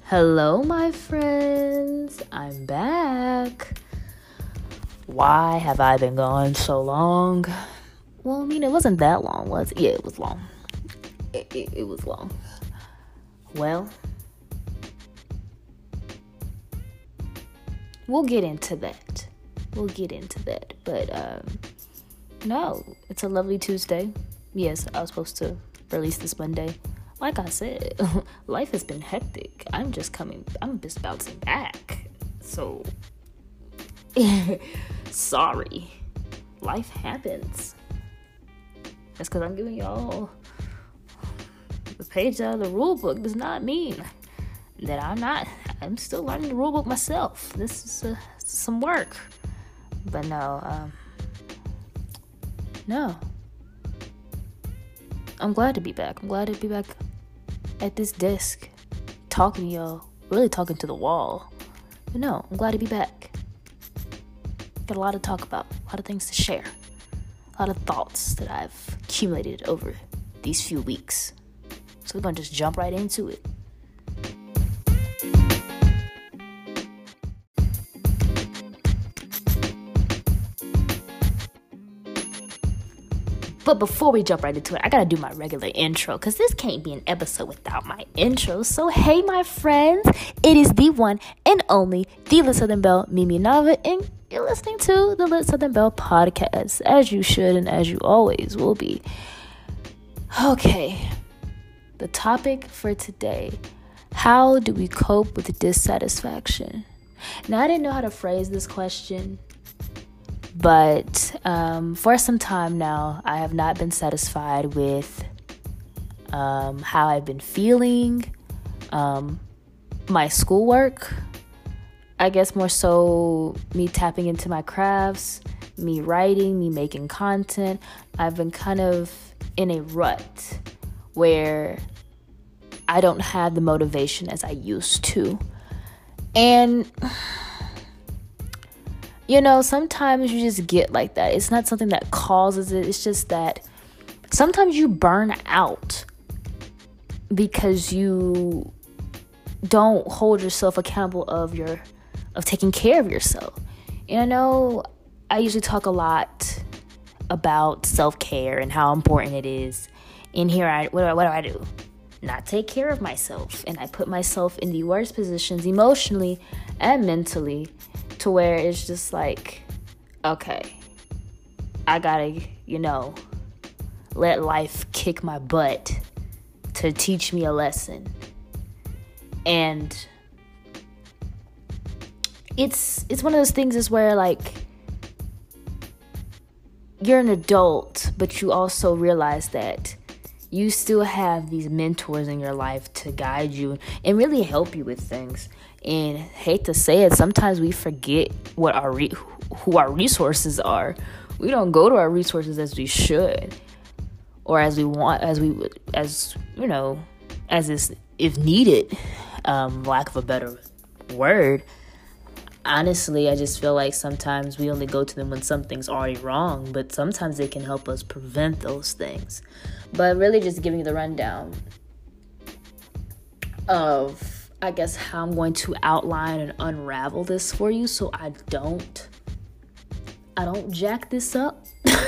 Hello, my friends. I'm back. Why have I been gone so long? Well, I mean, it wasn't that long, was it? Yeah, it was long. It was long. Well, we'll get into that. But, no, it's a lovely Tuesday. Yes, I was supposed to release this Monday. Like I said, life has been hectic. I'm just bouncing back. So, sorry. Life happens. That's because I'm giving y'all the page out of the rule book does not mean that I'm still learning the rule book myself. This is some work. But no. I'm glad to be back. I'm glad to be back at this desk, talking to y'all, really talking to the wall. But no, I'm glad to be back. Got a lot to talk about, a lot of things to share, a lot of thoughts that I've accumulated over these few weeks. So we're gonna just jump right into it. But before we jump right into it, I gotta do my regular intro, because this can't be an episode without my intro. So hey, my friends, it is the one and only, the Lit Southern Belle, Mimi Nava, and you're listening to the Lit Southern Belle podcast, as you should and as you always will be. Okay, the topic for today: how do we cope with dissatisfaction? Now, I didn't know how to phrase this question, but for some time now, I have not been satisfied with how I've been feeling, my schoolwork. I guess more so me tapping into my crafts, me writing, me making content. I've been kind of in a rut where I don't have the motivation as I used to. And sometimes you just get like that. It's not something that causes it. It's just that sometimes you burn out because you don't hold yourself accountable of taking care of yourself. And I know I usually talk a lot about self-care and how important it is. And here, what do I do? Not take care of myself. And I put myself in the worst positions emotionally and mentally, to where it's just like, okay, I gotta, let life kick my butt to teach me a lesson. And it's one of those things is where, like, you're an adult, but you also realize that you still have these mentors in your life to guide you and really help you with things. And hate to say it, sometimes we forget what who our resources are. We don't go to our resources as we should, or as we want, as is if needed. Lack of a better word. Honestly, I just feel like sometimes we only go to them when something's already wrong, but sometimes they can help us prevent those things. But really, just giving you the rundown of, I guess, how I'm going to outline and unravel this for you, so I don't jack this up.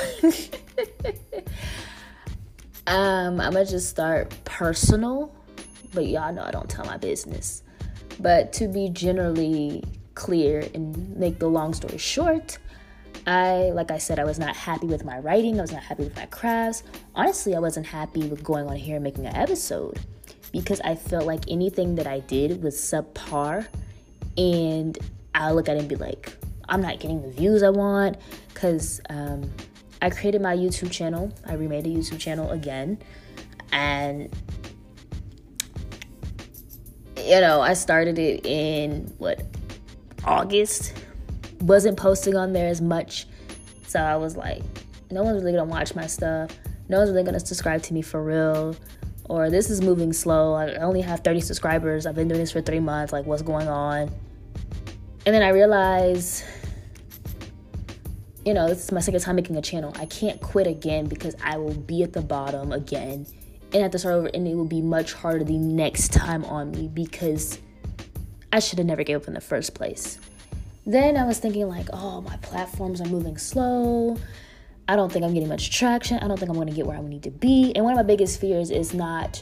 I'm gonna just start personal, but y'all know I don't tell my business. But to be generally clear and make the long story short, like I said, I was not happy with my writing. I was not happy with my crafts. Honestly, I wasn't happy with going on here and making an episode, because I felt like anything that I did was subpar, and I look at it and be like, I'm not getting the views I want, because I created my YouTube channel. I remade the YouTube channel again, and I started it in August. Wasn't posting on there as much, so I was like, no one's really gonna watch my stuff, no one's really gonna subscribe to me for real, or this is moving slow. I only have 30 subscribers. I've been doing this for 3 months. Like, what's going on? And then I realized, this is my second time making a channel. I can't quit again, because I will be at the bottom again and have to start over, and it will be much harder the next time on me, because I should have never gave up in the first place. Then I was thinking like, oh, my platforms are moving slow. I don't think I'm getting much traction. I don't think I'm going to get where I need to be. And one of my biggest fears is not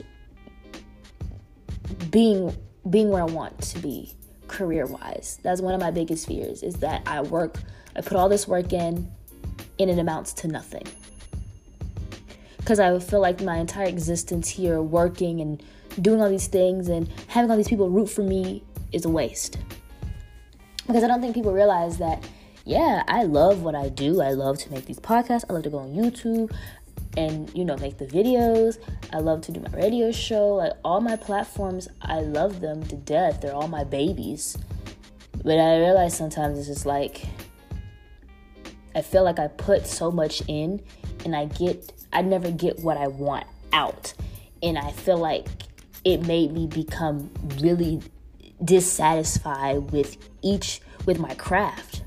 being where I want to be career-wise. That's one of my biggest fears, is that I put all this work in, and it amounts to nothing. Because I feel like my entire existence here, working and doing all these things and having all these people root for me, is a waste. Because I don't think people realize that, yeah, I love what I do. I love to make these podcasts. I love to go on YouTube and, make the videos. I love to do my radio show. Like, all my platforms, I love them to death. They're all my babies. But I realize sometimes it's just like, I feel like I put so much in and I never get what I want out. And I feel like it made me become really dissatisfied with my craft.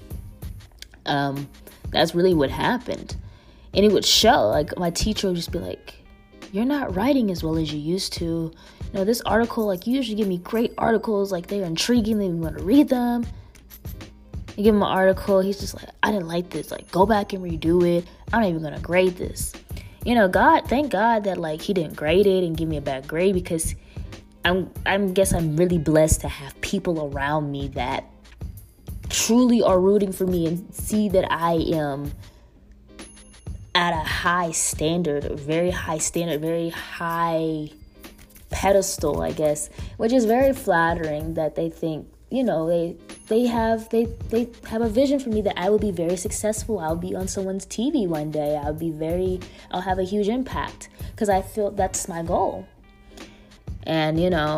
That's really what happened. And it would show. Like, my teacher would just be like, you're not writing as well as you used to. This article, like, you usually give me great articles, like, they're intriguing, they want to read them. You give him an article, he's just like, I didn't like this, like, go back and redo it. I'm not even gonna grade this. Thank God that, like, he didn't grade it and give me a bad grade, because I'm really blessed to have people around me that truly are rooting for me and see that I am at a high standard, very high pedestal, I guess, which is very flattering, that they think, they have a vision for me that I will be very successful. I'll be on someone's TV one day. I'll have a huge impact, because I feel that's my goal. And,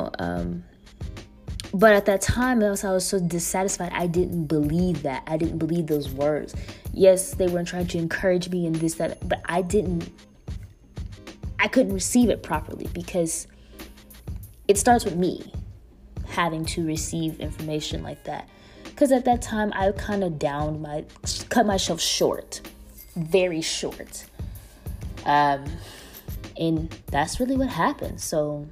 but at that time, I was so dissatisfied. I didn't believe that. I didn't believe those words. Yes, they were trying to encourage me and this, that, but I couldn't receive it properly, because it starts with me having to receive information like that. Because at that time, I kind of cut myself short, very short. And that's really what happened. So,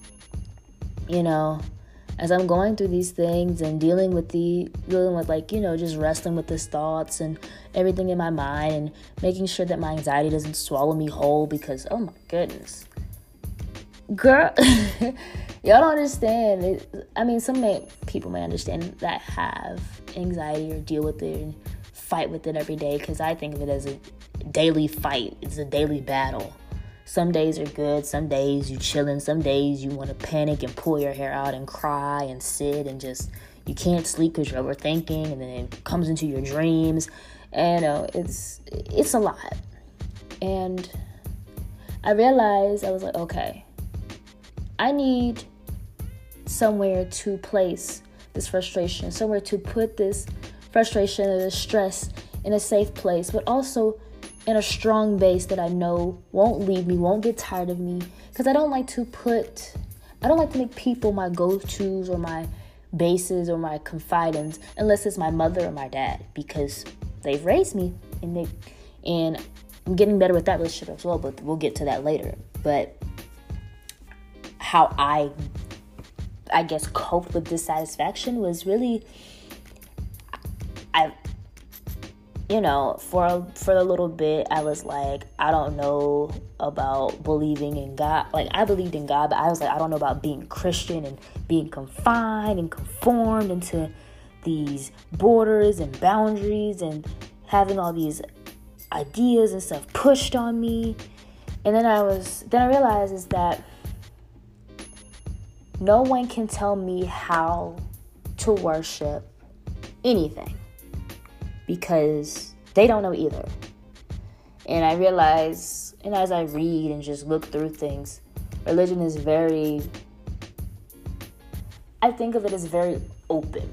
as I'm going through these things and dealing with like, just wrestling with these thoughts and everything in my mind, and making sure that my anxiety doesn't swallow me whole, because, oh my goodness, girl, y'all don't understand. Some people may understand that have anxiety or deal with it and fight with it every day, because I think of it as a daily fight. It's a daily battle. Some days are good, some days you chilling, some days you want to panic and pull your hair out and cry and sit and just, you can't sleep because you're overthinking, and then it comes into your dreams. And it's a lot. And I realized, I was like, okay, I need somewhere to place this frustration, somewhere to put this frustration or this stress in a safe place, but also in a strong base that I know won't leave me, won't get tired of me. Because I don't like to make people my go-tos or my bases or my confidants, unless it's my mother or my dad, because they've raised me, and I'm getting better with that relationship as well, but we'll get to that later. But how I guess coped with dissatisfaction was really, for a little bit, I was like, I don't know about believing in God. Like, I believed in God, but I was like, I don't know about being Christian and being confined and conformed into these borders and boundaries and having all these ideas and stuff pushed on me. And then I realized is that no one can tell me how to worship anything, because they don't know either. And I realize, and as I read and just look through things, religion is I think of it as very open.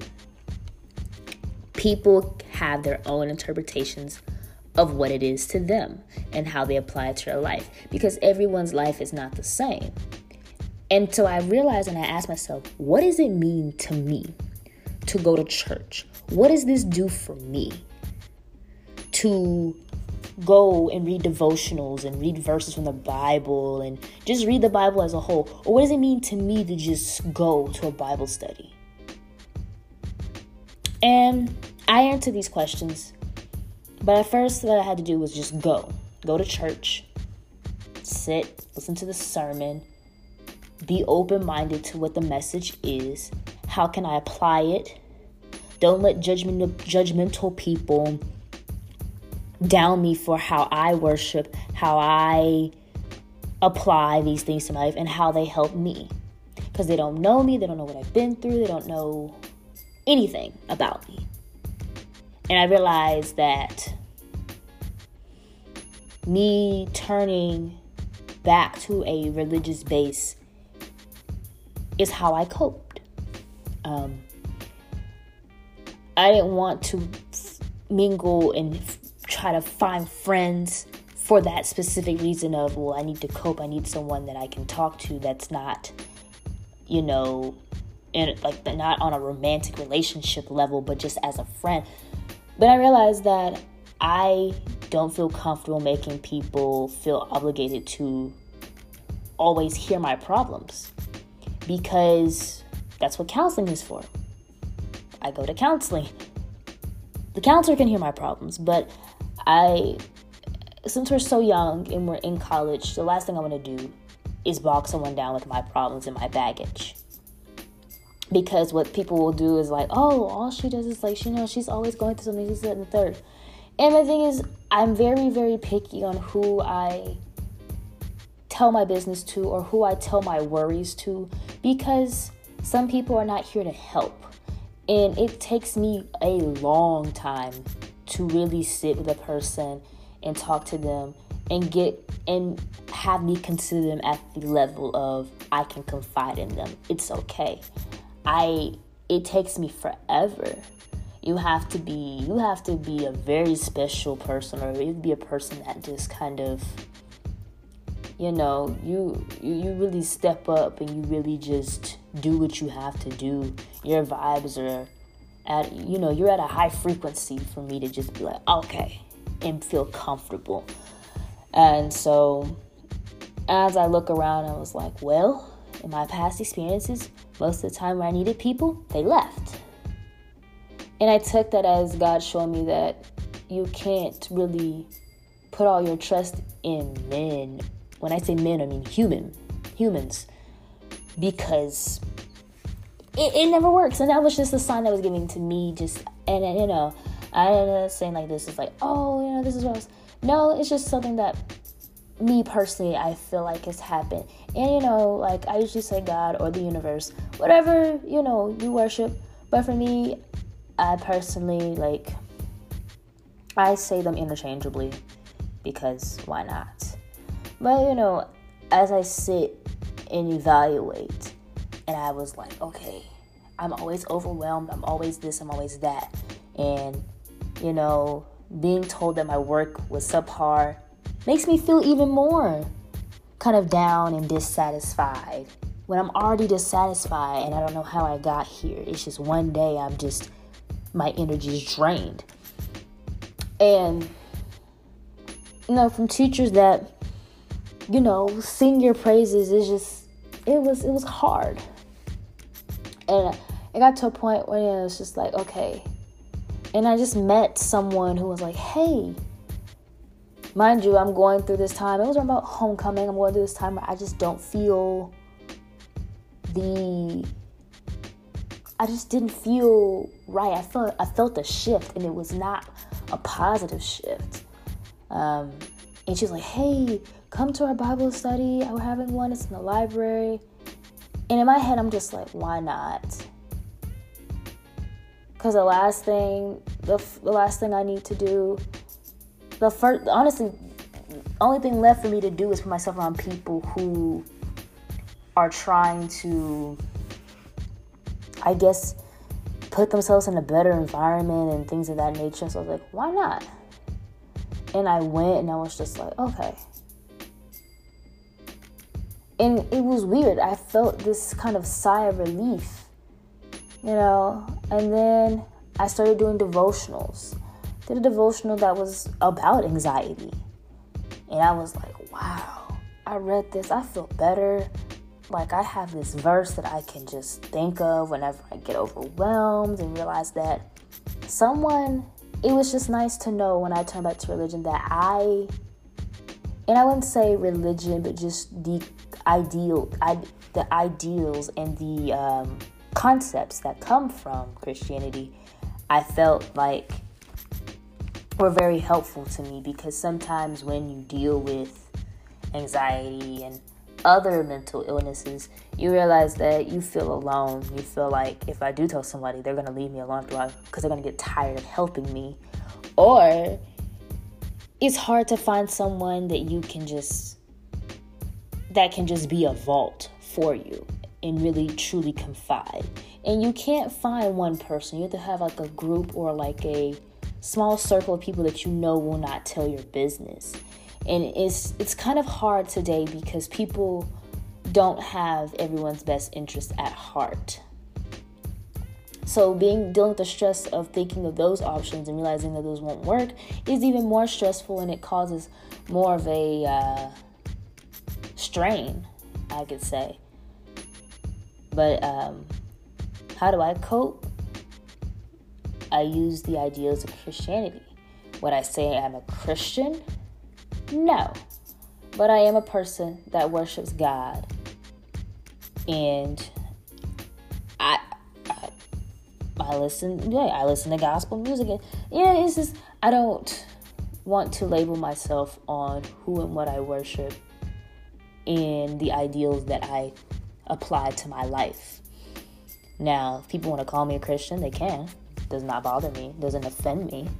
People have their own interpretations of what it is to them and how they apply it to their life, because everyone's life is not the same. And so I realized, and I asked myself, what does it mean to me to go to church? What does this do for me to go and read devotionals and read verses from the Bible and just read the Bible as a whole? Or what does it mean to me to just go to a Bible study? And I answered these questions. But at first, what I had to do was just go to church, sit, listen to the sermon, be open-minded to what the message is. How can I apply it? Don't let judgmental people down me for how I worship, how I apply these things to my life, and how they help me. Because they don't know me, they don't know what I've been through, they don't know anything about me. And I realized that me turning back to a religious base is how I coped. I didn't want to mingle and try to find friends for that specific reason of, well, I need to cope. I need someone that I can talk to that's not, not on a romantic relationship level, but just as a friend. But I realized that I don't feel comfortable making people feel obligated to always hear my problems, because that's what counseling is for. I go to counseling. The counselor can hear my problems, but since we're so young and we're in college, the last thing I want to do is bog someone down with my problems and my baggage. Because what people will do is like, oh, all she does is she's always going through something, this, that, and the third. And the thing is, I'm very, very picky on who I tell my business to or who I tell my worries to, because some people are not here to help. And it takes me a long time to really sit with a person and talk to them and have me consider them at the level of I can confide in them. It's okay. It takes me forever. You have to be a very special person, or you be a person that just kind of, you really step up and you really just do what you have to do. Your vibes are you're at a high frequency for me to just be like, okay, and feel comfortable. And so as I look around, I was like, well, in my past experiences, most of the time when I needed people, they left. And I took that as God showing me that you can't really put all your trust in men. When I say men, I mean humans. Because it never works. And that was just a sign that was given to me. I'm not saying like this is like, oh, this is what I was. No, it's just something that me personally, I feel like has happened. And, I usually say God or the universe, whatever, you worship. But for me, I personally, I say them interchangeably because why not? But, as I sit and evaluate, and I was like, okay, I'm always overwhelmed. I'm always this, I'm always that. And, being told that my work was subpar makes me feel even more kind of down and dissatisfied when I'm already dissatisfied and I don't know how I got here. It's just one day my energy is drained. And, from teachers that, sing your praises it was hard. And it got to a point where it was just like, okay. And I just met someone who was like, hey, mind you, I'm going through this time. It was about homecoming. I'm going through this time where I just don't feel I just didn't feel right. I felt a shift, and it was not a positive shift. And she's like, hey, come to our Bible study. We're having one. It's in the library. And in my head, I'm just like, why not? Because the last thing I need to do, honestly, the only thing left for me to do is put myself around people who are trying to, I guess, put themselves in a better environment and things of that nature. So I was like, why not? And I went and I was just like, okay. And it was weird. I felt this kind of sigh of relief, and then I started doing devotionals. Did a devotional that was about anxiety. And I was like, wow, I read this. I feel better. Like I have this verse that I can just think of whenever I get overwhelmed and realize that it was just nice to know when I turned back to religion that and I wouldn't say religion, but just the ideals and the concepts that come from Christianity, I felt like were very helpful to me, because sometimes when you deal with anxiety and other mental illnesses, you realize that you feel alone. You feel like if I do tell somebody, they're going to leave me alone because they're going to get tired of helping me. Or it's hard to find someone that can just be a vault for you and really truly confide. And you can't find one person. You have to have like a group or like a small circle of people that you know will not tell your business. And it's kind of hard today because people don't have everyone's best interest at heart. So dealing with the stress of thinking of those options and realizing that those won't work is even more stressful, and it causes more of a strain, I could say. But how do I cope? I use the ideals of Christianity. Would I say I'm a Christian? No. But I am a person that worships God. And I listen to gospel music. And it's just, I don't want to label myself on who and what I worship and the ideals that I apply to my life. Now, if people want to call me a Christian, they can. It does not bother me. It doesn't offend me.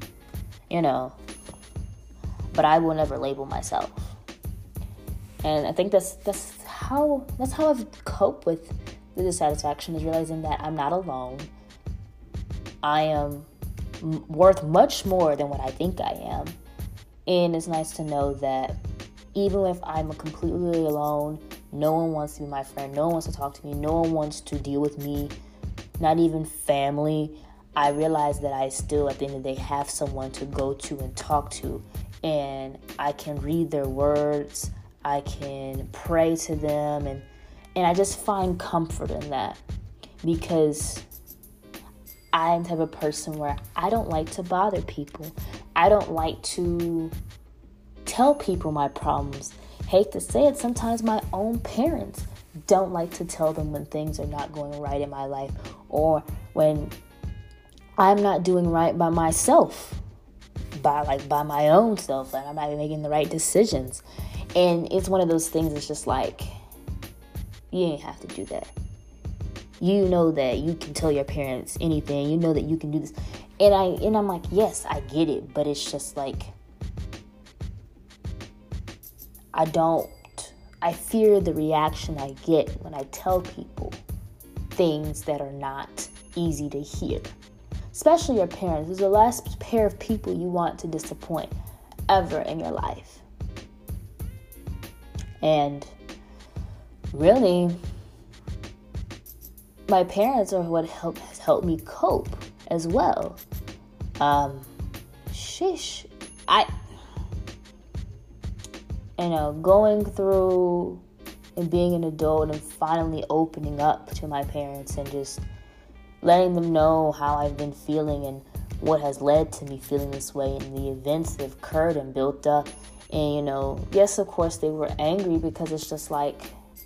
But I will never label myself. And I think that's how I've coped with the dissatisfaction, is realizing that I'm not alone. I am worth much more than what I think I am. And it's nice to know that even if I'm completely alone, no one wants to be my friend, no one wants to talk to me, no one wants to deal with me, not even family, I realize that I still, at the end of the day, have someone to go to and talk to. And I can read their words, I can pray to them, and I just find comfort in that, because I'm the type of person where I don't like to bother people. I don't like to tell people my problems. Hate to say it, sometimes my own parents don't like to tell them when things are not going right in my life, or when I'm not doing right by myself, by my own self, and I'm not even making the right decisions. And it's one of those things that's just like, you ain't have to do that. You know that you can tell your parents anything. You know that you can do this. And I'm like, yes, I get it. But it's just like, I fear the reaction I get when I tell people things that are not easy to hear. Especially your parents. It's the last pair of people you want to disappoint ever in your life. And really, my parents are what has helped me cope as well. Going through and being an adult and finally opening up to my parents and just letting them know how I've been feeling and what has led to me feeling this way and the events that have occurred and built up. And, yes, of course, they were angry, because it's just like,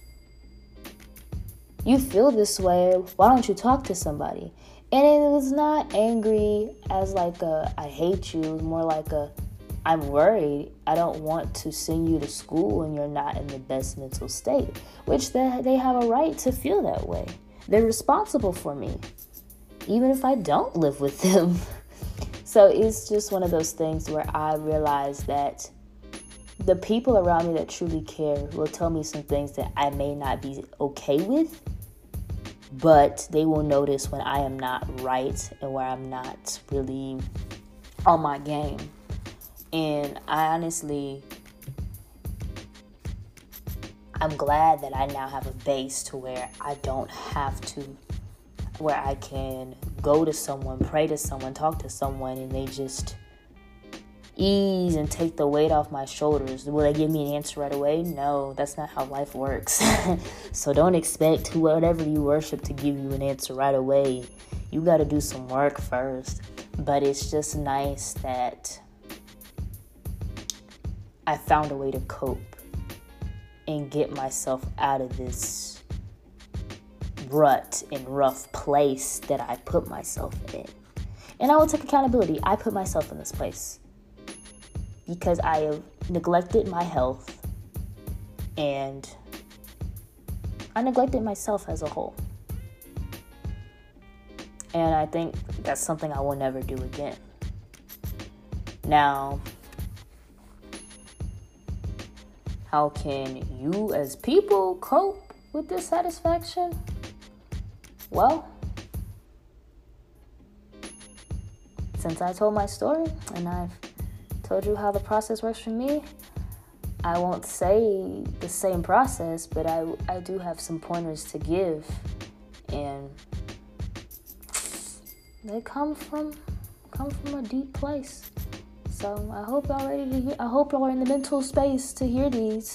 you feel this way, why don't you talk to somebody? And it was not angry as like I hate you. It was more like I'm worried. I don't want to send you to school when you're not in the best mental state, which they have a right to feel that way. They're responsible for me, even if I don't live with them. So it's just one of those things where I realize that the people around me that truly care will tell me some things that I may not be okay with, but they will notice when I am not right and where I'm not really on my game. And I'm glad that I now have a base to where I don't have to, where I can go to someone, pray to someone, talk to someone, and they just ease and take the weight off my shoulders. Will they give me an answer right away? No, that's not how life works. So don't expect whatever you worship to give you an answer right away. You got to do some work first. But it's just nice that I found a way to cope and get myself out of this rut and rough place that I put myself in. And I will take accountability. I put myself in this place because I have neglected my health and I neglected myself as a whole. And I think that's something I will never do again. Now, how can you as people cope with dissatisfaction? Well, since I told my story and I've told you how the process works for me, I won't say the same process, but I do have some pointers to give, and they come from a deep place. So I hope y'all ready to hear. I hope y'all are in the mental space to hear these.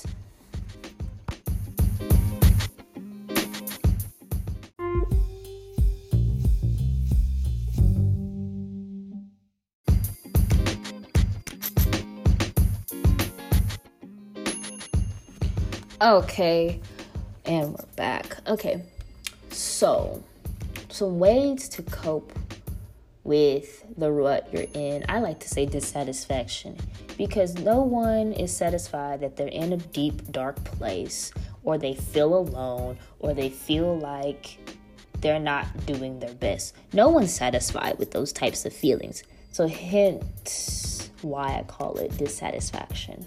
Okay, and we're back. Okay, so some ways to cope with the rut you're in. I like to say dissatisfaction, because no one is satisfied that they're in a deep, dark place, or they feel alone, or they feel like they're not doing their best. No one's satisfied with those types of feelings. So hence why I call it dissatisfaction.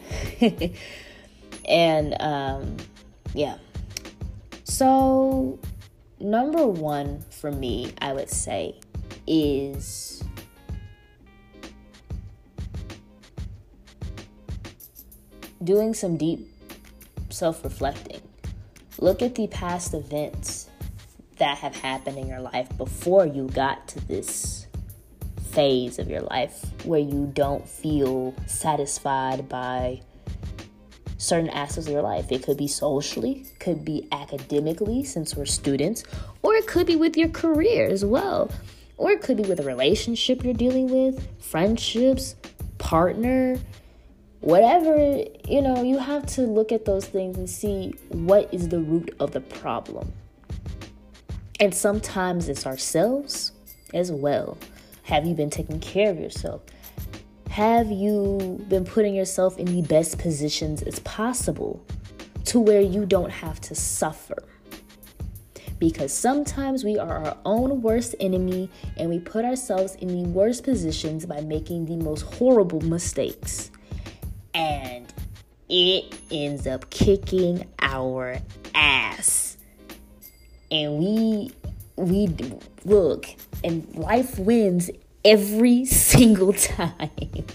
And yeah. So number one for me, I would say, is doing some deep self-reflecting. Look at the past events that have happened in your life before you got to this phase of your life where you don't feel satisfied by certain aspects of your life. It could be socially, could be academically, since we're students, or it could be with your career as well. Or it could be with a relationship you're dealing with, friendships, partner, whatever. You have to look at those things and see what is the root of the problem. And sometimes it's ourselves as well. Have you been taking care of yourself? Have you been putting yourself in the best positions as possible to where you don't have to suffer? Because sometimes we are our own worst enemy and we put ourselves in the worst positions by making the most horrible mistakes. And it ends up kicking our ass. And we look, and life wins every single time.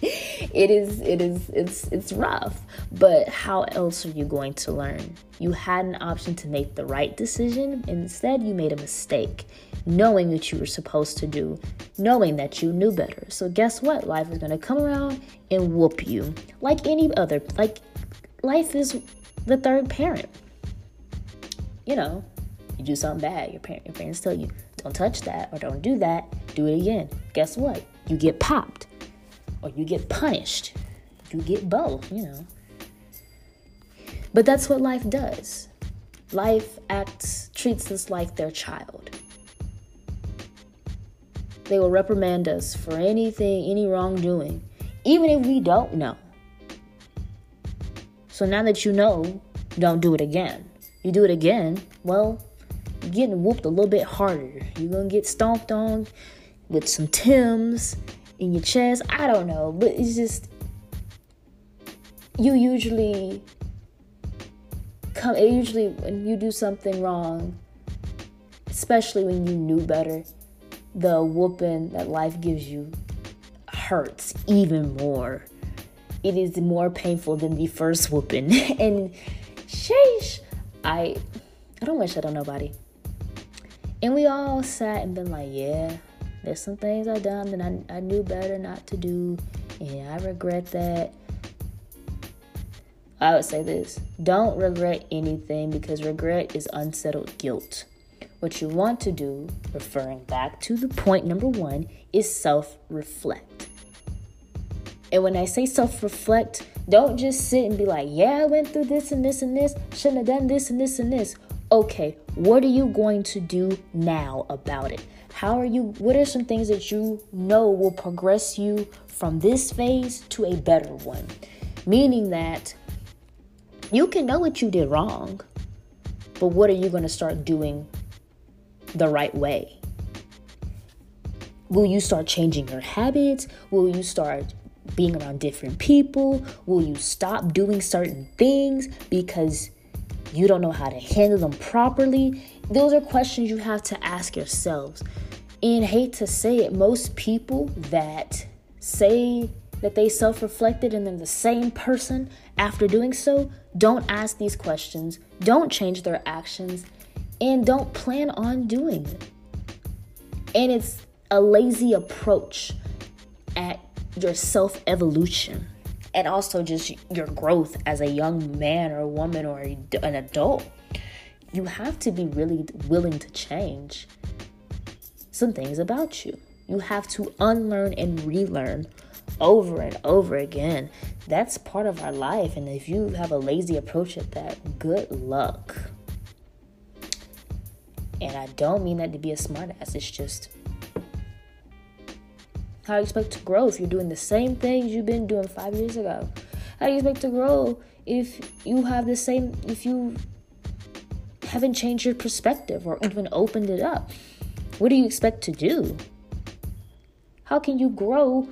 It's rough, but how else are you going to learn? You had an option to make the right decision. Instead, you made a mistake, knowing what you were supposed to do, knowing that you knew better. So guess what? Life is going to come around and whoop you like any other. Like, life is the third parent. You do something bad, your parents tell you, don't touch that or don't do that, do it again. Guess what? You get popped or you get punished. You get both, But that's what life does. Life treats us like their child. They will reprimand us for any wrongdoing, even if we don't know. So now that you know, don't do it again. You do it again, well, you're getting whooped a little bit harder. You're going to get stomped on with some Timbs in your chest. I don't know, but it's just, usually when you do something wrong, especially when you knew better, the whooping that life gives you hurts even more. It is more painful than the first whooping. And sheesh, I don't wish that on nobody. And we all sat and been like, yeah, there's some things I done that I knew better not to do, and I regret that. I would say this: don't regret anything, because regret is unsettled guilt. What you want to do, referring back to the point number 1, is self-reflect. And when I say self-reflect, don't just sit and be like, yeah, I went through this and this and this. Shouldn't have done this and this and this. Okay, what are you going to do now about it? What are some things that you know will progress you from this phase to a better one? Meaning that you can know what you did wrong, but what are you going to start doing the right way? Will you start changing your habits? Will you start being around different people? Will you stop doing certain things because you don't know how to handle them properly? Those are questions you have to ask yourselves. And hate to say it, most people that say that they self-reflected and then the same person after doing so don't ask these questions, don't change their actions, and don't plan on doing it. And it's a lazy approach at your self-evolution and also just your growth as a young man or a woman or an adult. You have to be really willing to change some things about you. You have to unlearn and relearn over and over again. That's part of our life. And if you have a lazy approach at that, good luck. And I don't mean that to be a smartass. It's just how do you expect to grow if you're doing the same things you've been doing 5 years ago? How do you expect to grow if you haven't changed your perspective or even opened it up? What do you expect to do? How can you grow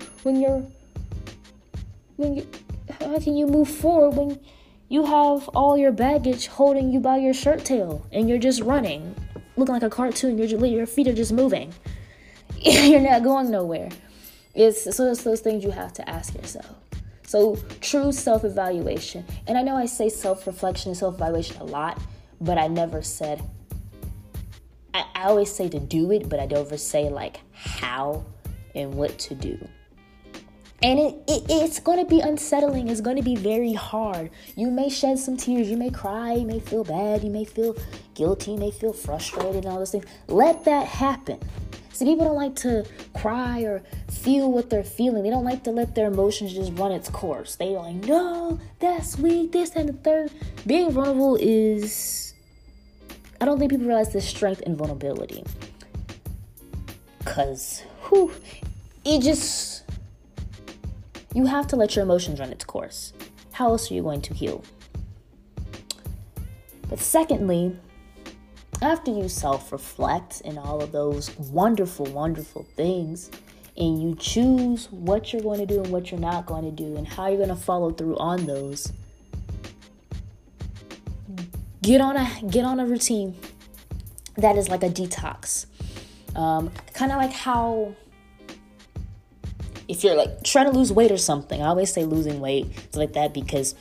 how can you move forward when you have all your baggage holding you by your shirt tail and you're just running, looking like a cartoon, your feet are just moving. You're not going nowhere. It's those things you have to ask yourself. So true self-evaluation. And I know I say self-reflection and self-evaluation a lot, but I never said, I always say to do it, but I don't ever say like how and what to do. And it's going to be unsettling. It's going to be very hard. You may shed some tears. You may cry. You may feel bad. You may feel guilty. You may feel frustrated and all those things. Let that happen. See, people don't like to cry or feel what they're feeling. They don't like to let their emotions just run its course. They're like, no, that's weak, this and the third. Being vulnerable is... I don't think people realize the strength in vulnerability. Because, you have to let your emotions run its course. How else are you going to heal? But secondly, after you self-reflect and all of those wonderful, wonderful things, and you choose what you're going to do and what you're not going to do and how you're going to follow through on those, get on a routine that is like a detox. Kind of like how if you're like trying to lose weight or something, I always say losing weight, it's like that because,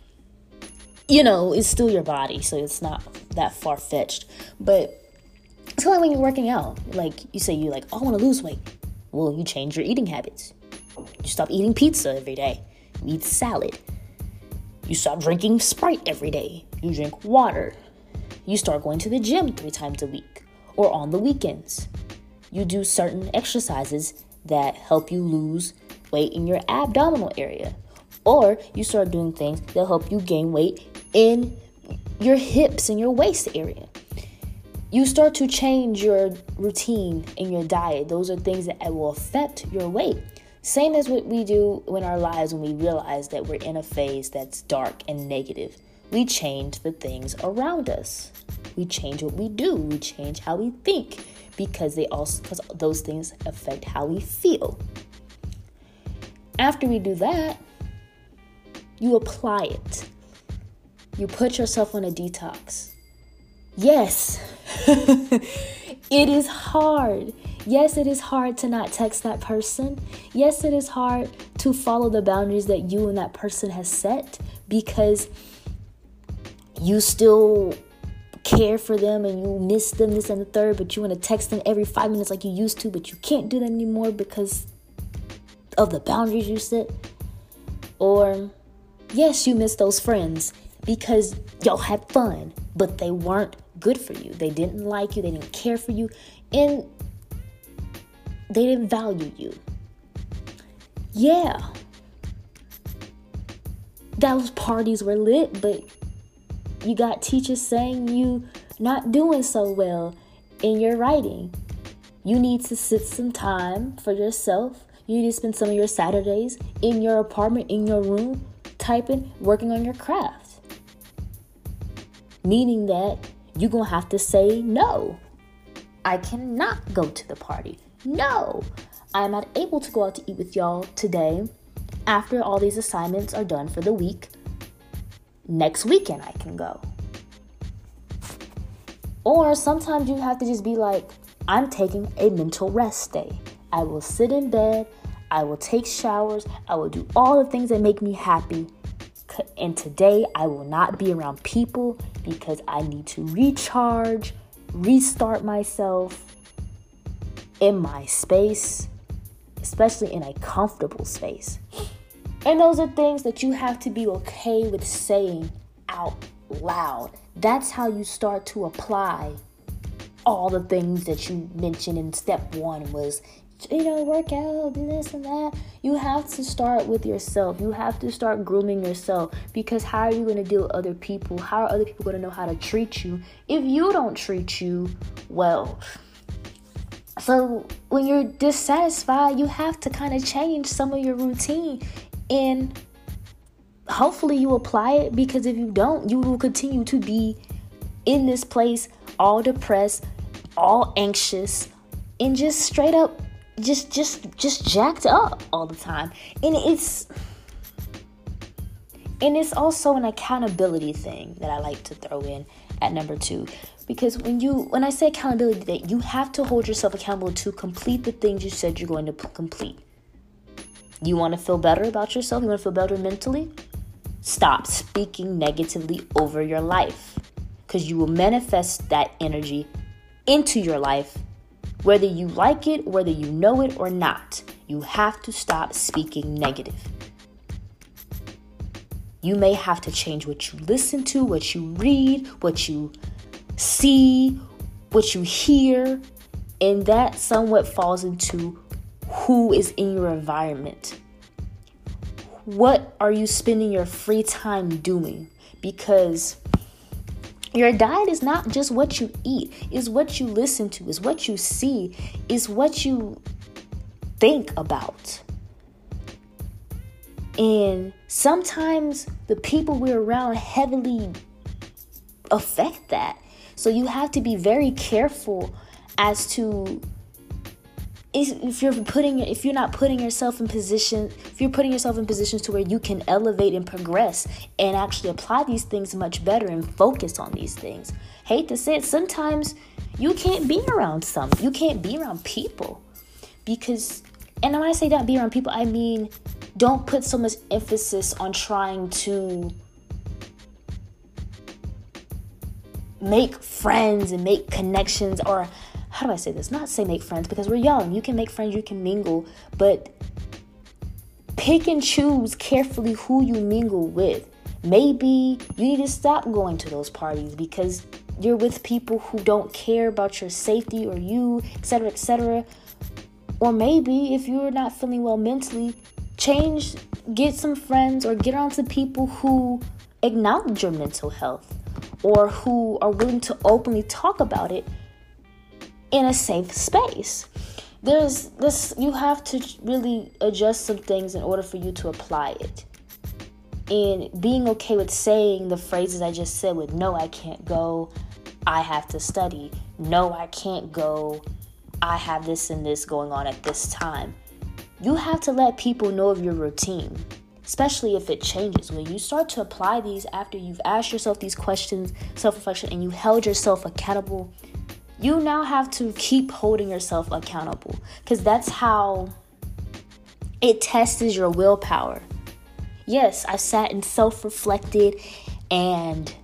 it's still your body, so it's not that far-fetched. But it's kind of like when you're working out. Like, you say I want to lose weight. Well, you change your eating habits. You stop eating pizza every day. You eat salad. You stop drinking Sprite every day. You drink water. You start going to the gym 3 times a week or on the weekends. You do certain exercises that help you lose weight in your abdominal area. Or you start doing things that help you gain weight in your hips and your waist area. You start to change your routine in your diet. Those are things that will affect your weight. Same as what we do in our lives when we realize that we're in a phase that's dark and negative. We change the things around us. We change what we do. We change how we think because those things affect how we feel. After we do that, you apply it. You put yourself on a detox. Yes, it is hard. Yes, it is hard to not text that person. Yes, it is hard to follow the boundaries that you and that person has set because you still care for them and you miss them, this and the third, but you want to text them every 5 minutes like you used to, but you can't do that anymore because of the boundaries you set. Or, yes, you miss those friends because y'all had fun, but they weren't good for you. They didn't like you. They didn't care for you. And they didn't value you. Yeah. Those parties were lit, but you got teachers saying you not doing so well in your writing. You need to sit some time for yourself. You need to spend some of your Saturdays in your apartment, in your room, typing, working on your craft. Meaning that you're going to have to say, no, I cannot go to the party. No, I'm not able to go out to eat with y'all today after all these assignments are done for the week. Next weekend I can go. Or sometimes you have to just be like, I'm taking a mental rest day. I will sit in bed. I will take showers. I will do all the things that make me happy. And today I will not be around people because I need to recharge, restart myself in my space, especially in a comfortable space. And those are things that you have to be okay with saying out loud. That's how you start to apply all the things that you mentioned in step 1 was, work out, do this and that. You have to start with yourself. You have to start grooming yourself, because how are you going to deal with other people? How are other people going to know how to treat you if you don't treat you well? So when you're dissatisfied, you have to kind of change some of your routine, and hopefully you apply it, because if you don't, you will continue to be in this place all depressed, all anxious, and just straight up just jacked up all the time. And it's also an accountability thing that I like to throw in at number 2. Because when I say accountability, that you have to hold yourself accountable to complete the things you said you're going to complete. You want to feel better about yourself? You want to feel better mentally? Stop speaking negatively over your life, because you will manifest that energy into your life, whether you like it, whether you know it or not. You have to stop speaking negative. You may have to change what you listen to, what you read, what you see, what you hear, and that somewhat falls into who is in your environment. What are you spending your free time doing? Because your diet is not just what you eat, it's what you listen to, it's what you see, it's what you think about. And sometimes the people we're around heavily affect that. So you have to be very careful as to if you're not putting yourself in positions to where you can elevate and progress and actually apply these things much better and focus on these things. Hate to say it, sometimes you can't be around people because, and when I say not be around people, I mean, don't put so much emphasis on trying to make friends and make connections, or how do I say this? Not say make friends, because we're young. You can make friends, you can mingle, but pick and choose carefully who you mingle with. Maybe you need to stop going to those parties because you're with people who don't care about your safety or you, etc., etc. Or maybe if you're not feeling well mentally, get some friends or get around to people who acknowledge your mental health or who are willing to openly talk about it in a safe space. You have to really adjust some things in order for you to apply it. And being okay with saying the phrases I just said with, no, I can't go, I have to study. No, I can't go, I have this and this going on at this time. You have to let people know of your routine, especially if it changes. When you start to apply these after you've asked yourself these questions, self-reflection, and you held yourself accountable, you now have to keep holding yourself accountable, because that's how it tests your willpower. Yes, I sat and self-reflected and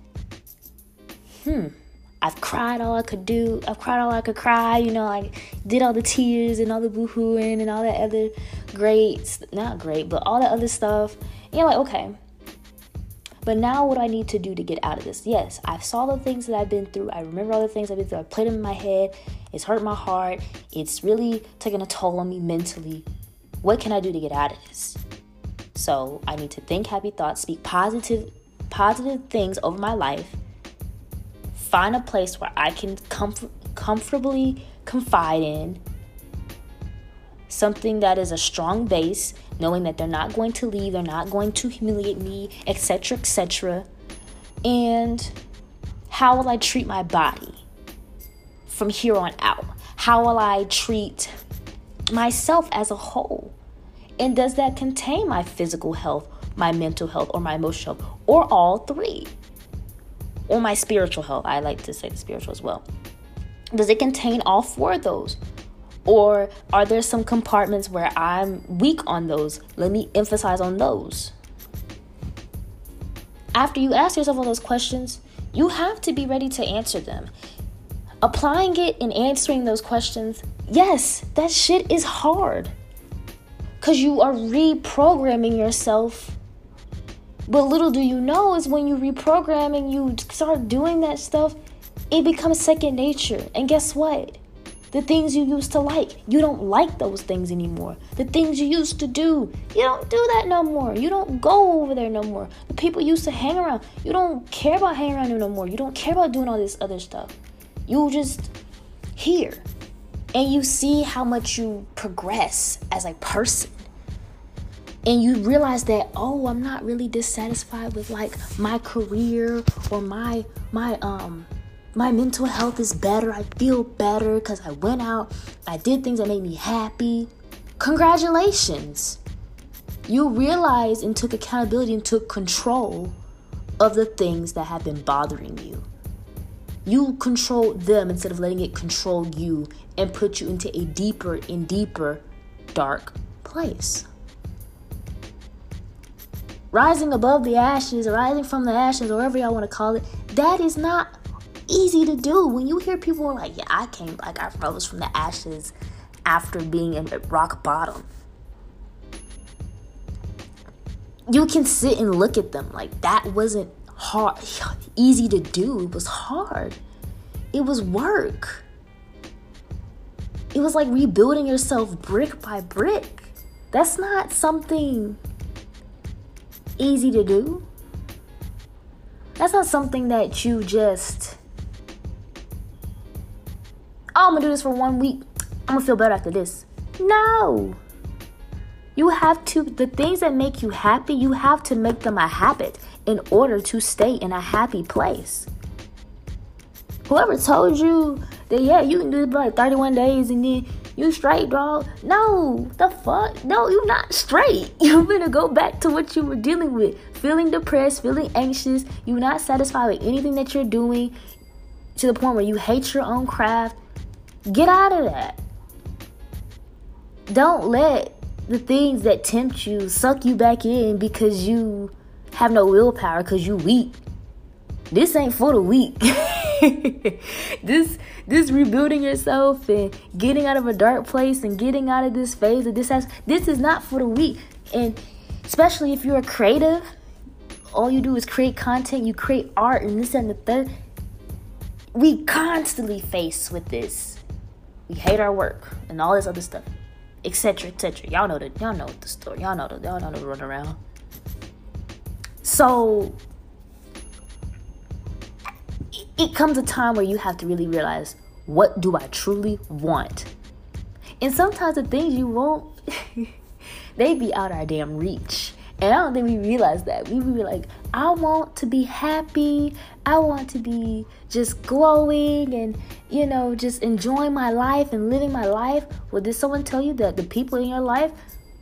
I've cried all I could do. I've cried all I could cry. I did all the tears and all the boo-hooing and all that other all that other stuff. And you're like, okay. But now what do I need to do to get out of this? Yes, I saw the things that I've been through. I remember all the things I've been through. I played them in my head. It's hurt my heart. It's really taking a toll on me mentally. What can I do to get out of this? So I need to think happy thoughts, speak positive things over my life, find a place where I can comfortably confide in, something that is a strong base, knowing that they're not going to leave, they're not going to humiliate me, etc., etc. And how will I treat my body from here on out? How will I treat myself as a whole? And does that contain my physical health, my mental health, or my emotional health, or all three? Or my spiritual health? I like to say the spiritual as well. Does it contain all four of those? Or are there some compartments where I'm weak on those? Let me emphasize on those. After you ask yourself all those questions, you have to be ready to answer them. Applying it and answering those questions, yes, that shit is hard. Because you are reprogramming yourself. But little do you know is when you reprogram and you start doing that stuff, it becomes second nature. And guess what? The things you used to like, you don't like those things anymore. The things you used to do, you don't do that no more. You don't go over there no more. The people you used to hang around, you don't care about hanging around them no more. You don't care about doing all this other stuff. You just here. And you see how much you progress as a person. And you realize that, oh, I'm not really dissatisfied with like my career or my mental health is better. I feel better because I went out. I did things that made me happy. Congratulations. You realized and took accountability and took control of the things that have been bothering you. You controlled them instead of letting it control you and put you into a deeper and deeper dark place. Rising above the ashes, rising from the ashes, or whatever y'all want to call it, that is not easy to do. When you hear people like, yeah, I rose from the ashes after being at rock bottom. You can sit and look at them like that wasn't hard, easy to do. It was hard. It was work. It was like rebuilding yourself brick by brick. That's not something easy to do. That's not something that you just, oh, I'm gonna do this for 1 week. I'm gonna feel better after this. No. You have to, the things that make you happy, you have to make them a habit in order to stay in a happy place. Whoever told you that, yeah, you can do it for like 31 days and then you straight, dog. No, the fuck? No, you're not straight. You're gonna go back to what you were dealing with. Feeling depressed, feeling anxious. You're not satisfied with anything that you're doing to the point where you hate your own craft. Get out of that. Don't let the things that tempt you suck you back in because you have no willpower, because you weak. This ain't for the weak. This rebuilding yourself and getting out of a dark place and getting out of this phase of this is not for the weak. And especially if you're a creative, all you do is create content, you create art and this and the third. We constantly face with this. We hate our work and all this other stuff, etc., etc. Y'all know the story. Y'all know the run around. So it comes a time where you have to really realize, what do I truly want? And sometimes the things you want, they be out our damn reach. And I don't think we realize that. We be like, I want to be happy. I want to be just glowing and, just enjoying my life and living my life. Well, did someone tell you that the people in your life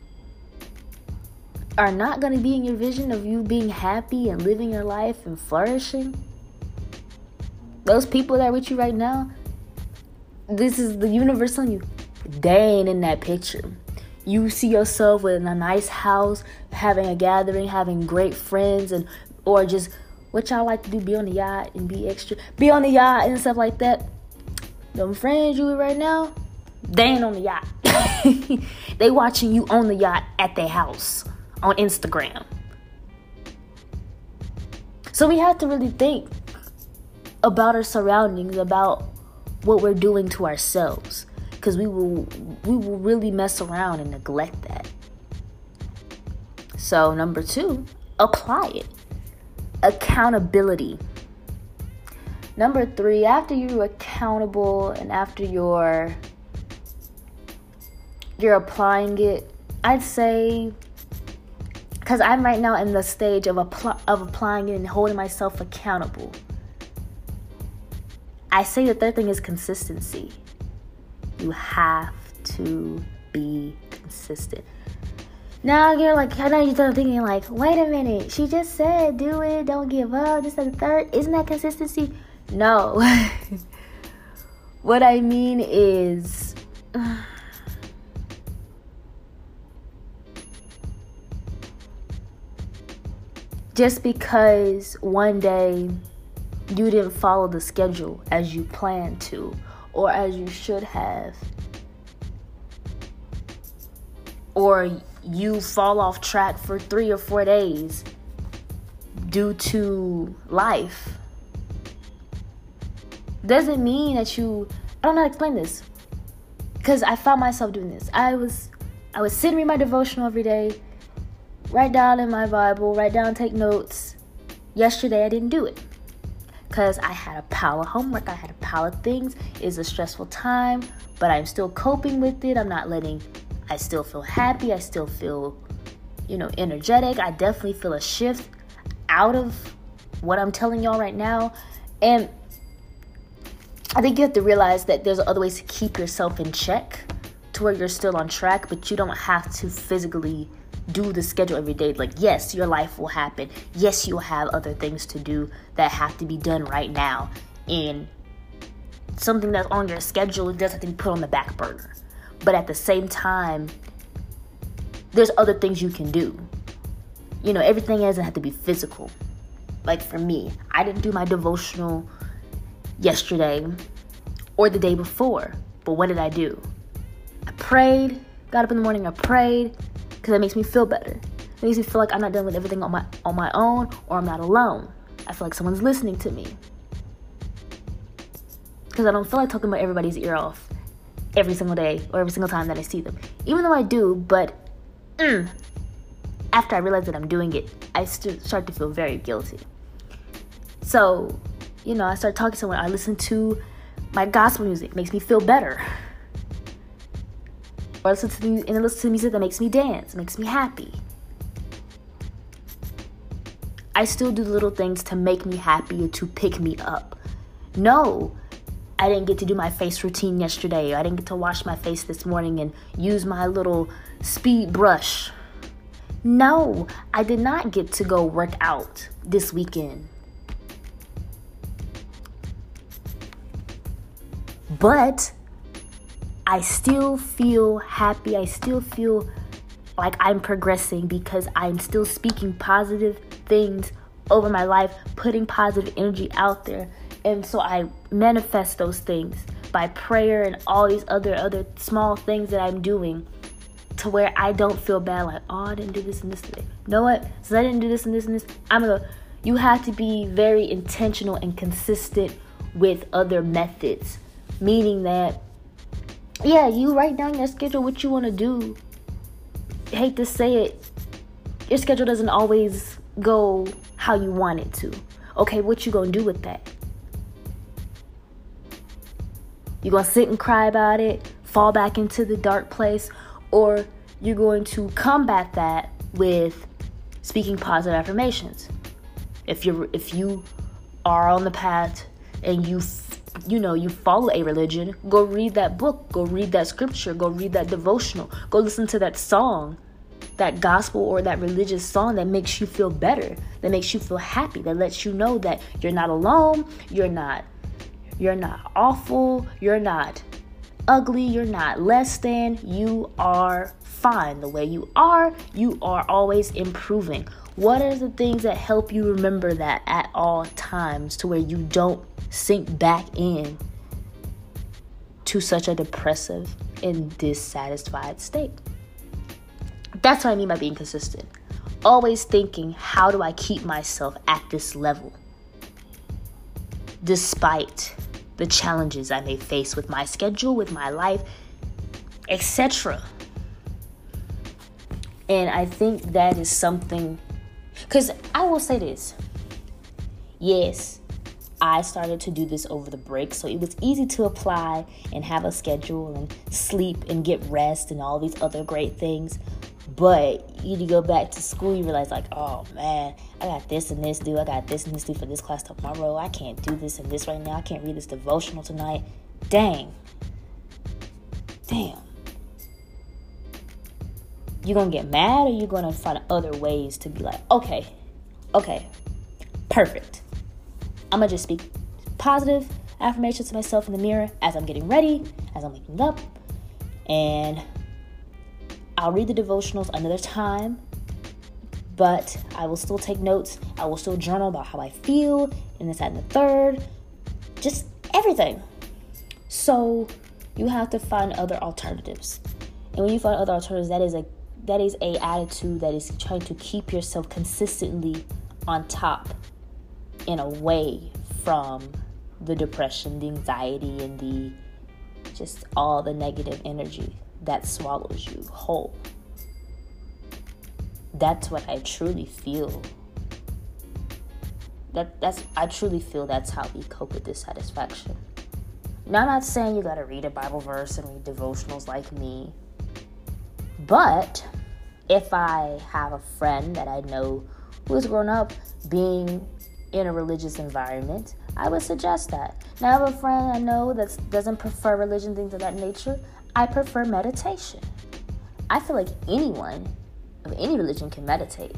are not going to be in your vision of you being happy and living your life and flourishing? Those people that are with you right now, this is the universe telling you, they ain't in that picture. You see yourself with a nice house, having a gathering, having great friends, or just what y'all like to do, be on the yacht and be on the yacht and stuff like that. Them friends you with right now, they ain't on the yacht. They watching you on the yacht at their house on Instagram. So we have to really think about our surroundings, about what we're doing to ourselves, because we will really mess around and neglect that. So number 2, apply it. Accountability. Number 3, after you're accountable and after you're applying it, I'd say, because I'm right now in the stage of applying it and holding myself accountable, I say the third thing is consistency. You have to be consistent. Now you're like, I know you're thinking like, wait a minute, she just said do it, don't give up, this and the third. Isn't that consistency? No. What I mean is, just because one day you didn't follow the schedule as you planned to or as you should have, or you fall off track for 3 or 4 days due to life, doesn't mean that you, I don't know how to explain this, because I found myself doing this. I was sitting reading my devotional every day, write down in my Bible, write down, take notes. Yesterday I didn't do it because I had a pile of homework, I had a pile of things. It's a stressful time, but I'm still coping with it. I still feel happy, I still feel, energetic. I definitely feel a shift out of what I'm telling y'all right now. And I think you have to realize that there's other ways to keep yourself in check to where you're still on track, but you don't have to physically do the schedule every day. Like, yes, your life will happen. Yes, you'll have other things to do that have to be done right now. And something that's on your schedule does have to be put on the back burner. But at the same time, there's other things you can do. Everything doesn't have to be physical. Like for me, I didn't do my devotional yesterday or the day before. But what did I do? I prayed, got up in the morning, I prayed, because that makes me feel better. It makes me feel like I'm not dealing with everything on my own, or I'm not alone. I feel like someone's listening to me. Because I don't feel like talking about everybody's ear off every single day or every single time that I see them. Even though I do, but after I realize that I'm doing it, I start to feel very guilty. So, I start talking to someone. I listen to my gospel music. It makes me feel better. Or listen to music that makes me dance, makes me happy. I still do little things to make me happy or to pick me up. No, I didn't get to do my face routine yesterday. I didn't get to wash my face this morning and use my little speed brush. No, I did not get to go work out this weekend. But I still feel happy. I still feel like I'm progressing because I'm still speaking positive things over my life, putting positive energy out there. And so I manifest those things by prayer and all these other small things that I'm doing, to where I don't feel bad like, oh, I didn't do this and this today. You know what? Since I didn't do this and this and this, you have to be very intentional and consistent with other methods. Meaning that, yeah, you write down your schedule, what you want to do. I hate to say it, your schedule doesn't always go how you want it to. Okay, what you gonna do with that? You gonna sit and cry about it, fall back into the dark place, or you're going to combat that with speaking positive affirmations? If you are on the path and you follow a religion, go read that book, go read that scripture, go read that devotional, go listen to that song, that gospel or that religious song that makes you feel better, that makes you feel happy, that lets you know that you're not alone, you're not awful, you're not ugly, you're not less than, you are fine. The way you are always improving. What are the things that help you remember that at all times, to where you don't sink back in to such a depressive and dissatisfied state? That's what I mean by being consistent. always thinking, how do I keep myself at this level? Despite the challenges I may face with my schedule, with my life, etc. And I think that is something, because I will say this. Yes, I started to do this over the break, so it was easy to apply and have a schedule and sleep and get rest and all these other great things. But you go back to school, you realize like, oh man, I got this and this due. I got this and this due for this class tomorrow. I can't do this and this right now. I can't read this devotional tonight. Damn. You gonna get mad, or you gonna find other ways to be like, okay, perfect. I'm gonna just speak positive affirmations to myself in the mirror as I'm getting ready, as I'm waking up, and I'll read the devotionals another time, but I will still take notes. I will still journal about how I feel, and this, that, and the third. Just everything. So you have to find other alternatives. And when you find other alternatives, that is a attitude that is trying to keep yourself consistently on top and away from the depression, the anxiety, and the just all the negative energy that swallows you whole. That's what I truly feel. I truly feel that's how we cope with dissatisfaction. Now, I'm not saying you gotta read a Bible verse and read devotionals like me, but if I have a friend that I know who has grown up being in a religious environment, I would suggest that. Now, I have a friend I know that doesn't prefer religion, things of that nature. I prefer meditation. I feel like anyone of any religion can meditate.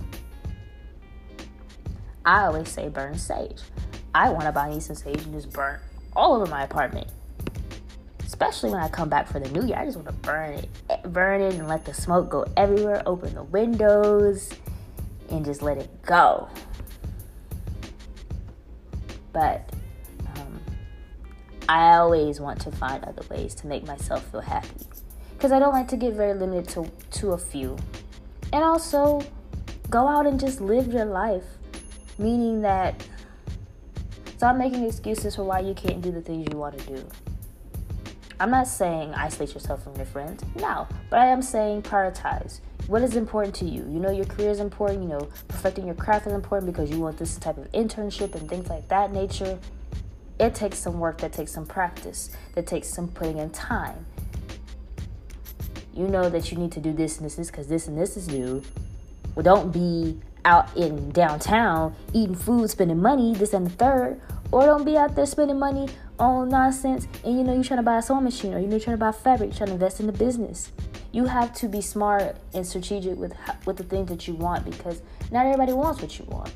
I always say burn sage. I want to buy me some sage and just burn all over my apartment. Especially when I come back for the new year. I just want to burn it and let the smoke go everywhere. Open the windows and just let it go. But I always want to find other ways to make myself feel happy, because I don't like to get very limited to a few. And also, go out and just live your life, meaning that stop making excuses for why you can't do the things you want to do. I'm not saying isolate yourself from your friends, no, but I am saying prioritize. What is important to you? You know, your career is important. You know, perfecting your craft is important because you want this type of internship and things like that nature. It takes some work, that takes some practice, that takes some putting in time. You know that you need to do this and this because this and this is due. Well, don't be out in downtown eating food, spending money, this and the third. Or don't be out there spending money on nonsense and you know you're trying to buy a sewing machine, or you know you're trying to buy fabric, you're trying to invest in the business. You have to be smart and strategic with the things that you want, because not everybody wants what you want.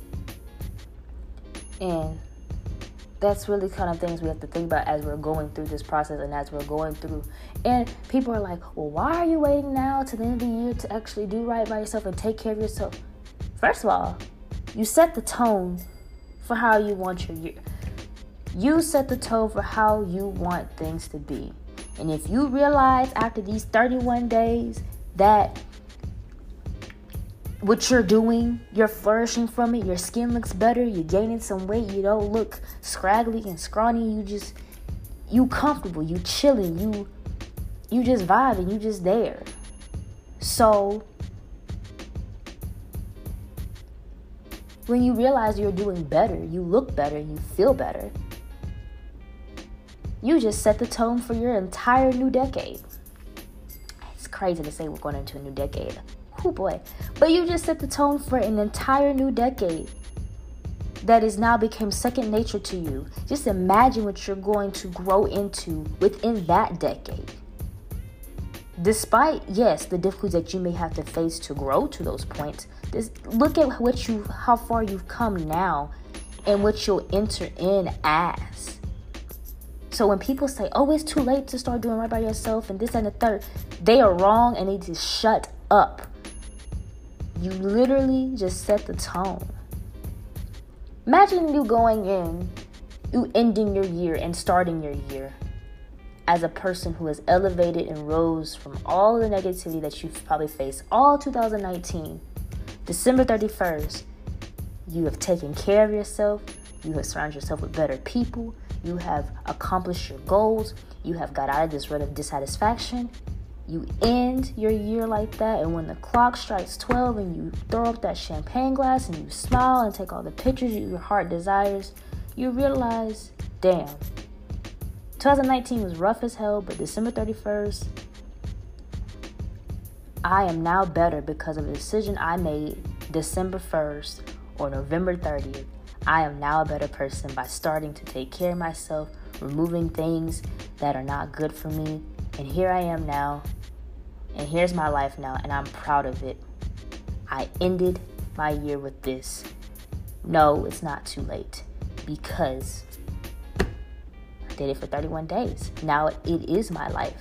And that's really kind of things we have to think about as we're going through this process and as we're going through. And people are like, well, why are you waiting now to the end of the year to actually do right by yourself and take care of yourself? First of all, you set the tone for how you want your year. You set the tone for how you want things to be. And if you realize after these 31 days that what you're doing, you're flourishing from it, your skin looks better, you're gaining some weight, you don't look scraggly and scrawny, you comfortable, you chilling, you just vibing, you just there. So when you realize you're doing better, you look better, you feel better, you just set the tone for your entire new decade. It's crazy to say we're going into a new decade. Oh boy. But you just set the tone for an entire new decade that is now became second nature to you. Just imagine what you're going to grow into within that decade. Despite, yes, the difficulties that you may have to face to grow to those points, just look at how far you've come now and what you'll enter in as. So when people say, oh, it's too late to start doing right by yourself and this and the third, they are wrong and they just shut up. You literally just set the tone. Imagine you going in, you ending your year and starting your year as a person who has elevated and rose from all the negativity that you've probably faced all 2019 December 31st, you have taken care of yourself. You have surrounded yourself with better people. You have accomplished your goals. You have got out of this rut of dissatisfaction. You end your year like that, and when the clock strikes 12 and you throw up that champagne glass and you smile and take all the pictures your heart desires, you realize, damn, 2019 was rough as hell, but December 31st, I am now better because of a decision I made December 1st or November 30th. I am now a better person by starting to take care of myself, removing things that are not good for me. And here I am now, and here's my life now, and I'm proud of it. I ended my year with this. No, it's not too late, because I did it for 31 days. Now it is my life.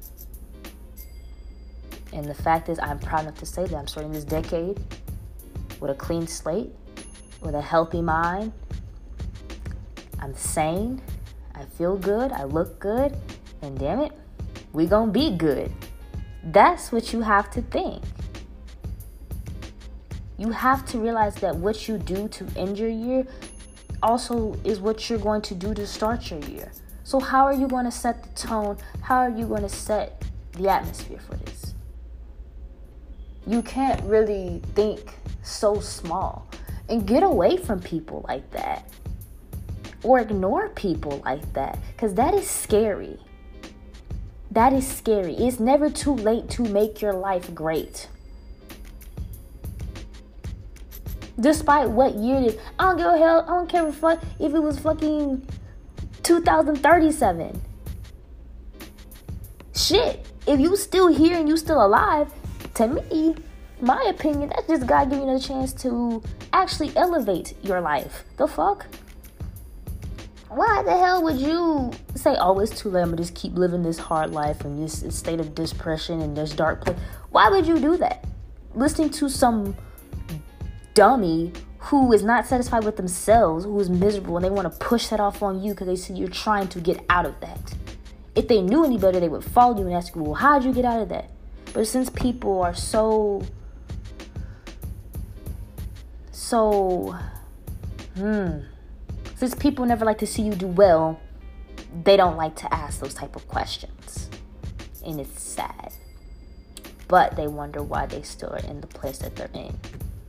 And the fact is, I'm proud enough to say that I'm starting this decade with a clean slate, with a healthy mind. I'm sane. I feel good. I look good. And damn it, we gonna be good. That's what you have to think. You have to realize that what you do to end your year also is what you're going to do to start your year. So how are you going to set the tone? How are you going to set the atmosphere for this? You can't really think so small and get away from people like that, or ignore people like that, because that is scary. That is scary. It's never too late to make your life great. Despite what year it is. I don't give a hell. I don't care if it was fucking 2037. Shit. If you still here and you still alive, to me, my opinion, that's just God giving you a chance to actually elevate your life. The fuck? Why the hell would you say, oh, it's too late, I'm gonna just keep living this hard life and this state of depression and this dark place? Why would you do that? Listening to some dummy who is not satisfied with themselves, who is miserable, and they want to push that off on you because they see you're trying to get out of that. If they knew any better, they would follow you and ask you, well, how'd you get out of that? But since people are since people never like to see you do well, they don't like to ask those type of questions. And it's sad. But they wonder why they still are in the place that they're in.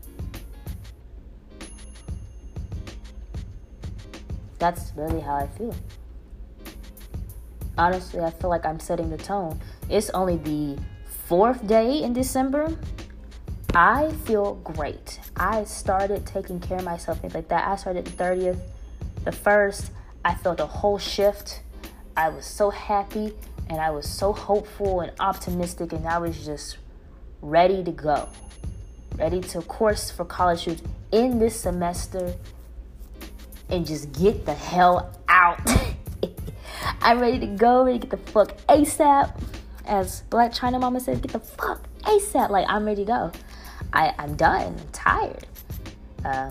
That's really how I feel. Honestly, I feel like I'm setting the tone. It's only the 4th day in December. I feel great. I started taking care of myself, things like that. I started the 30th. The 1st, I felt a whole shift. I was so happy and I was so hopeful and optimistic, and I was just ready to go. Ready to course for college shoot in this semester and just get the hell out. I'm ready to go, ready to get the fuck ASAP. As Black China Mama said, get the fuck ASAP. Like, I'm ready to go. I'm done. I'm tired. At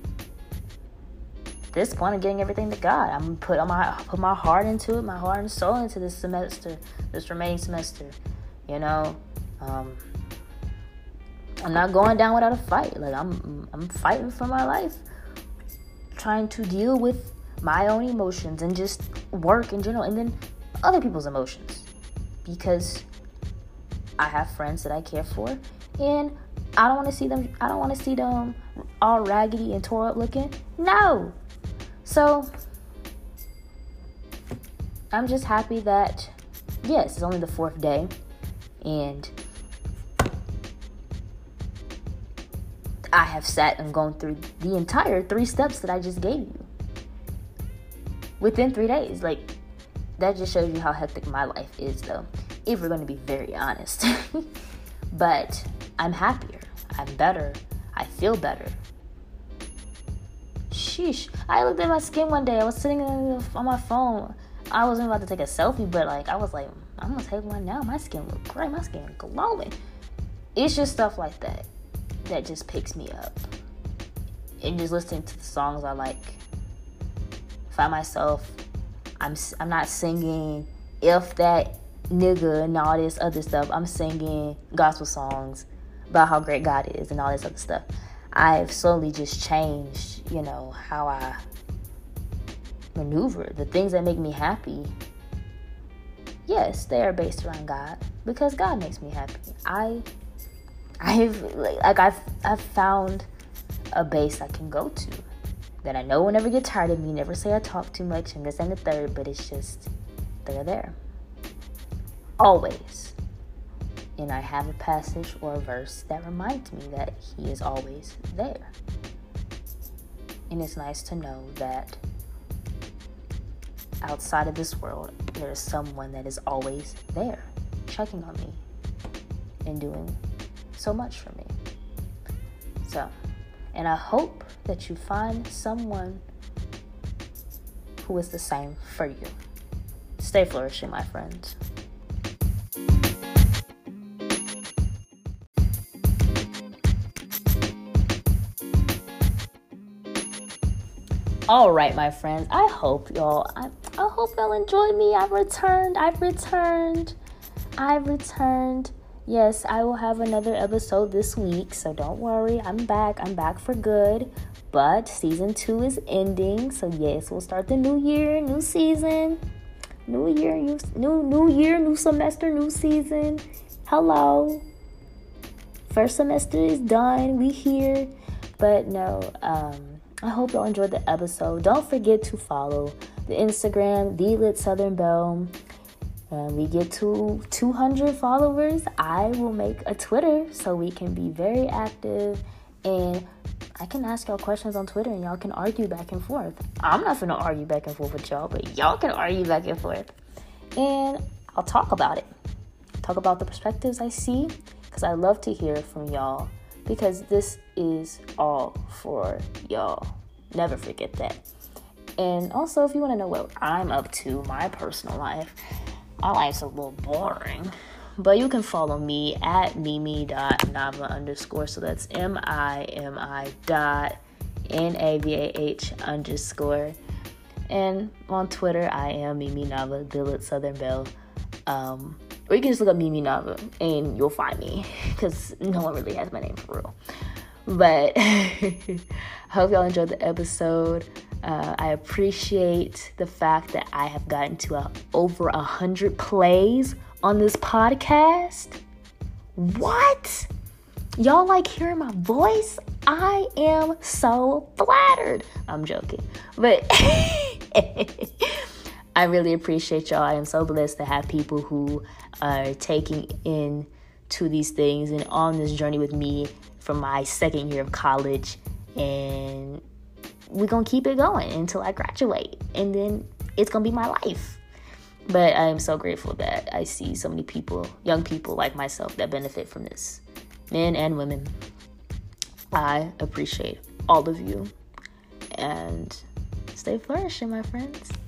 this point, I'm getting everything to God. I'm gonna put my heart into it, my heart and soul into this semester, this remaining semester. You know, I'm not going down without a fight. Like, I'm fighting for my life, trying to deal with my own emotions and just work in general, and then other people's emotions, because I have friends that I care for, and I don't want to see them. I don't want to see them all raggedy and tore up looking. No. So I'm just happy that, yes, it's only the 4th day, and I have sat and gone through the entire 3 steps that I just gave you within 3 days. Like, that just shows you how hectic my life is, though, if we're going to be very honest. But I'm happier. I'm better. I feel better. Sheesh. I looked at my skin one day. I was sitting on my phone. I wasn't about to take a selfie, but like, I was like, I'm going to take one now. My skin look great. My skin glowing. It's just stuff like that that just picks me up. And just listening to the songs I like. Find myself, I'm not singing If That Nigga and all this other stuff. I'm singing gospel songs. about how great God is and all this other stuff. I've slowly just changed, how I maneuver. The things that make me happy, yes, they are based around God because God makes me happy. I've found a base I can go to that I know will never get tired of me. Never say I talk too much and this and the third, but it's just they're there always. And I have a passage or a verse that reminds me that He is always there. And it's nice to know that outside of this world, there is someone that is always there, checking on me and doing so much for me. So, and I hope that you find someone who is the same for you. Stay flourishing, my friends. All right, my friends. I hope y'all enjoyed me. I've returned. Yes, I will have another episode this week, so don't worry. I'm back for good. But season 2 is ending, so yes, we'll start the new year, new season, new year, new semester, new season. Hello. First semester is done. We here, but no. I hope y'all enjoyed the episode. Don't forget to follow the Instagram, The Lit Southern Belle. We get to 200 followers, I will make a Twitter so we can be very active, and I can ask y'all questions on Twitter and y'all can argue back and forth. I'm not finna argue back and forth with y'all, but y'all can argue back and forth. And I'll talk about it. Talk about the perspectives I see, because I love to hear from y'all, because this is all for y'all. Never forget that. And also, if you want to know what I'm up to, my personal life, my life's a little boring. But you can follow me at mimi.nava_. So that's MIMI.NAVAH_. And on Twitter, I am Mimi Nava, The Lit Southern Belle. Or you can just look up Mimi Nava and you'll find me, because no one really has my name for real. But I hope y'all enjoyed the episode. I appreciate the fact that I have gotten to over 100 plays on this podcast. What? Y'all like hearing my voice? I am so flattered. I'm joking. But I really appreciate y'all. I am so blessed to have people who are taking in to these things and on this journey with me from my second year of college. And we're going to keep it going until I graduate. And then it's going to be my life. But I am so grateful that I see so many people, young people like myself, that benefit from this. Men and women. I appreciate all of you. And stay flourishing, my friends.